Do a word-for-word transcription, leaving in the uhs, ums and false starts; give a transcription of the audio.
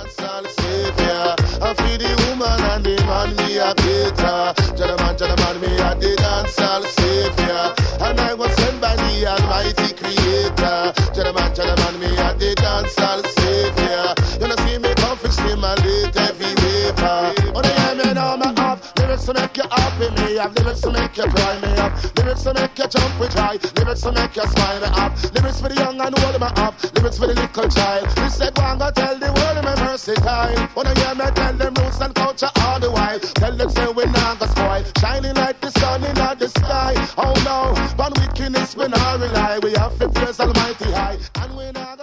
dancehall savior. I feel the woman and the man me a cater. Gentleman, gentleman, me a the dancehall savior. And I was sent by the Almighty Creator. Gentleman, gentleman, me a the dancehall savior. You know see me come fix him and lit every waver. Oh, they hear me now, me have lyrics to make you happy, me have lyrics to make you cry, me have lyrics to make you jump with joy, lyrics to make you smile, me have lyrics for the young and old, me have lyrics for the little child. He said, go and go tell the world me versatile. Oh, they hear me tell them roots and culture all the while. Tell them say we not go spoil, shining like the sun in the sky. Oh no, but wickedness we not rely. We have to praise Almighty high, and we not